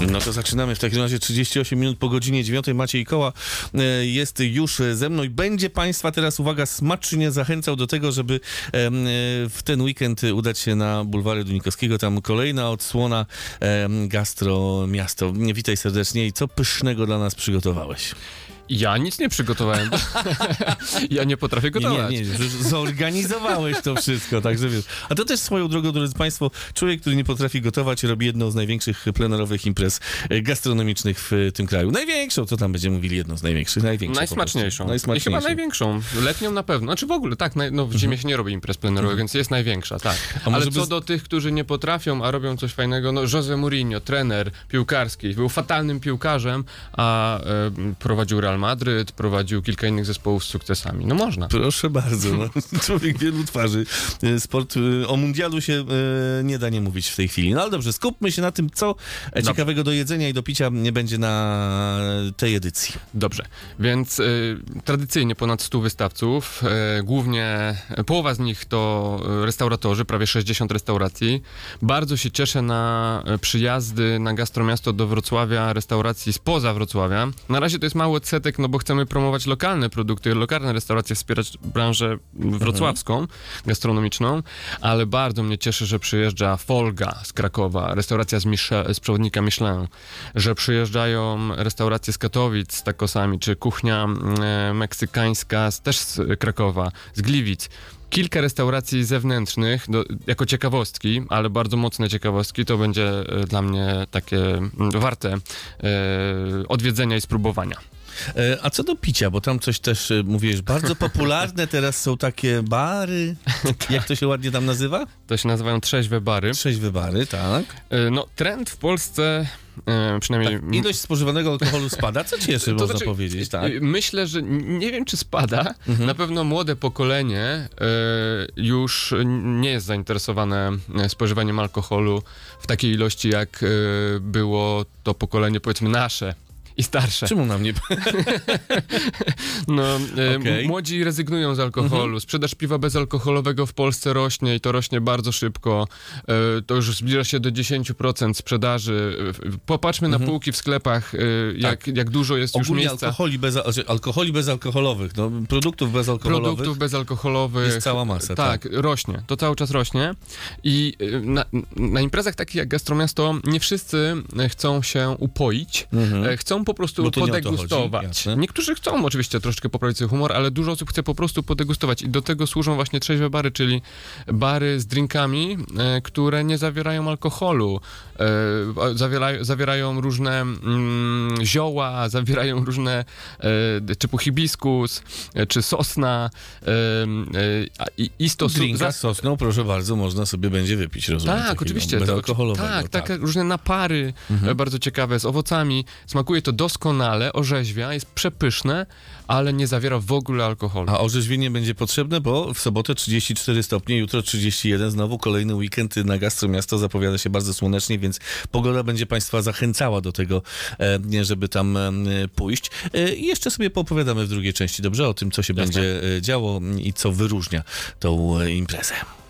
No to zaczynamy w takim razie 38 minut po godzinie 9. Maciej Koła jest już ze mną i będzie Państwa teraz, uwaga, smacznie zachęcał do tego, żeby w ten weekend udać się na bulwary Dunikowskiego. Tam kolejna odsłona Gastro Miasto. Witaj serdecznie i co pysznego dla nas przygotowałeś? Ja nic nie przygotowałem. Ja nie potrafię gotować. Nie, zorganizowałeś to wszystko, także wiesz. A to też swoją drogą, drodzy Państwo, człowiek, który nie potrafi gotować, robi jedną z największych plenerowych imprez gastronomicznych w tym kraju. Największą, co tam będziemy mówili, jedną z największą. Najsmaczniejszą. I chyba największą. Letnią na pewno. Znaczy w ogóle, tak, w zimie się nie robi imprez plenerowych, więc jest największa, tak. Ale co do tych, którzy nie potrafią, a robią coś fajnego, no Jose Mourinho, trener piłkarski, był fatalnym piłkarzem, a prowadził Real Madryt, prowadził kilka innych zespołów z sukcesami. No można. Proszę bardzo. No. Człowiek wielu twarzy. Sport, o mundialu się nie da nie mówić w tej chwili. No ale dobrze, skupmy się na tym, co ciekawego do jedzenia i do picia nie będzie na tej edycji. Dobrze, więc tradycyjnie ponad 100 wystawców, głównie połowa z nich to restauratorzy, prawie 60 restauracji. Bardzo się cieszę na przyjazdy na Gastromiasto do Wrocławia, restauracji spoza Wrocławia. Na razie to jest mały odsetek, no bo chcemy promować lokalne produkty, lokalne restauracje, wspierać branżę wrocławską, gastronomiczną, ale bardzo mnie cieszy, że przyjeżdża Folga z Krakowa, restauracja z przewodnika Michelin, że przyjeżdżają restauracje z Katowic z tacosami, czy kuchnia meksykańska też z Krakowa, z Gliwic. Kilka restauracji zewnętrznych, jako ciekawostki, ale bardzo mocne ciekawostki, to będzie dla mnie takie warte odwiedzenia i spróbowania. A co do picia, bo tam coś też mówisz, bardzo popularne teraz są takie bary, jak to się ładnie tam nazywa? To się nazywają trzeźwe bary. Trzeźwe bary, tak. No, trend w Polsce, przynajmniej... Tak, ilość spożywanego alkoholu spada, co cieszy, można powiedzieć, tak? Myślę, że nie wiem, czy spada. Na pewno młode pokolenie już nie jest zainteresowane spożywaniem alkoholu w takiej ilości, jak było to pokolenie, powiedzmy, nasze. I starsze. Czemu na mnie? Młodzi rezygnują z alkoholu. Sprzedaż piwa bezalkoholowego w Polsce rośnie i to rośnie bardzo szybko. To już zbliża się do 10% sprzedaży. Popatrzmy na półki w sklepach, jak dużo jest ogólnie już miejsca. Alkoholi bezalkoholowych, no, produktów bezalkoholowych. Jest cała masa. Tak, rośnie. To cały czas rośnie. I na imprezach takich jak Gastromiasto nie wszyscy chcą się upoić. Chcą po prostu podegustować. Niektórzy chcą oczywiście troszeczkę poprawić swój humor, ale dużo osób chce po prostu podegustować i do tego służą właśnie trzeźwe bary, czyli bary z drinkami, które nie zawierają alkoholu. Zawierają różne zioła, zawierają różne typu hibiskus, czy sosna i drinka z sosną, proszę bardzo, można sobie będzie wypić, rozumiem. Tak, oczywiście. Bezalkoholowego. Tak, różne napary, bardzo ciekawe, z owocami. Smakuje to doskonale, orzeźwia, jest przepyszne, ale nie zawiera w ogóle alkoholu. A orzeźwienie będzie potrzebne, bo w sobotę 34 stopnie, jutro 31, znowu kolejny weekend na Gastromiasto zapowiada się bardzo słonecznie, więc pogoda będzie Państwa zachęcała do tego, żeby tam pójść. I jeszcze sobie poopowiadamy w drugiej części, dobrze? O tym, co się będzie działo i co wyróżnia tą imprezę.